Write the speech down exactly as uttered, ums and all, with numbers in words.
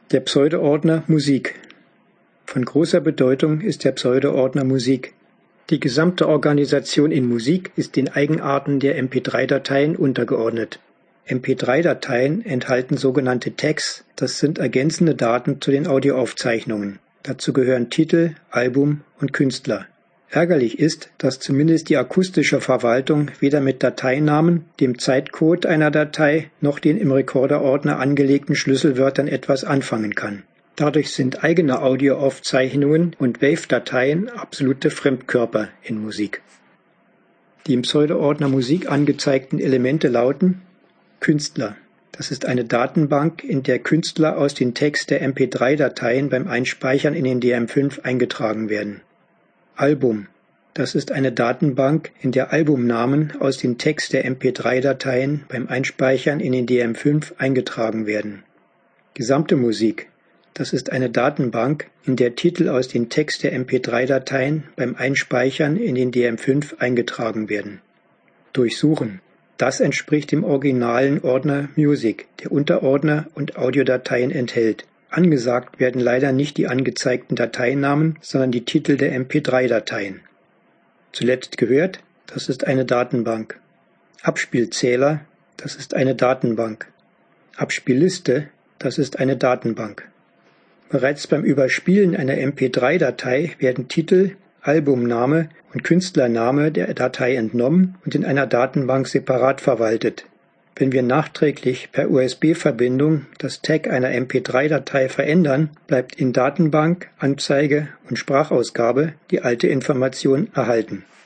Der Pseudoordner Musik. Von großer Bedeutung ist der Pseudoordner Musik. Die gesamte Organisation in Musik ist den Eigenarten der M P drei Dateien untergeordnet. M P drei Dateien enthalten sogenannte Tags, das sind ergänzende Daten zu den Audioaufzeichnungen. Dazu gehören Titel, Album und Künstler. Ärgerlich ist, dass zumindest die akustische Verwaltung weder mit Dateinamen, dem Zeitcode einer Datei noch den im Rekorderordner angelegten Schlüsselwörtern etwas anfangen kann. Dadurch sind eigene Audioaufzeichnungen und Wave-Dateien absolute Fremdkörper in Musik. Die im Pseudoordner Musik angezeigten Elemente lauten: Künstler. Das ist eine Datenbank, in der Künstler aus den Tags der M P drei Dateien beim Einspeichern in den D M fünf eingetragen werden. Album. Das ist eine Datenbank, in der Albumnamen aus den Tags der M P drei Dateien beim Einspeichern in den D M fünf eingetragen werden. Gesamte Musik. Das ist eine Datenbank, in der Titel aus den Tags der M P drei Dateien beim Einspeichern in den D M fünf eingetragen werden. Durchsuchen. Das entspricht dem originalen Ordner Music, der Unterordner und Audiodateien enthält. Angesagt werden leider nicht die angezeigten Dateinamen, sondern die Titel der M P drei Dateien. Zuletzt gehört, das ist eine Datenbank. Abspielzähler, das ist eine Datenbank. Abspielliste, das ist eine Datenbank. Bereits beim Überspielen einer M P drei Datei werden Titel, Albumname und Künstlername der Datei entnommen und in einer Datenbank separat verwaltet. Wenn wir nachträglich per U S B-Verbindung das Tag einer M P drei Datei verändern, bleibt in Datenbank, Anzeige und Sprachausgabe die alte Information erhalten.